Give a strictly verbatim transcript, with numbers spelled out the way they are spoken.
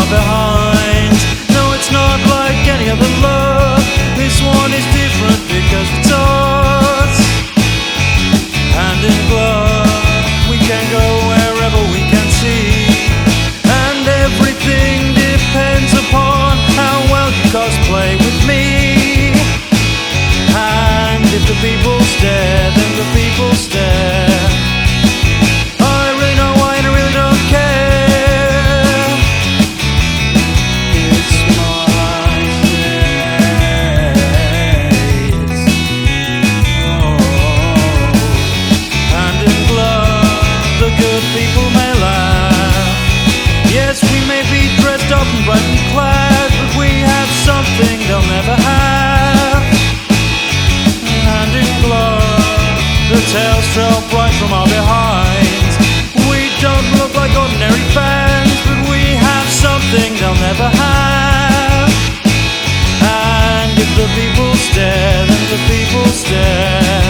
our behinds. No, it's not like any other love. This one is different because it's us. Hand in glove, we can go wherever we can see, and everything depends upon how well you cosplay with me. And if the people stare, then the people stare. I really know why and I really don't care. It's my days. Oh. Hand in glove, the good people may laugh. Yes, we may be dressed up and brightly clad, but we have something they'll never have. Hand in glove, the tails trail bright from our behinds. We don't look like ordinary fans, but we have something they'll never have. And if the people stare, then the people stare.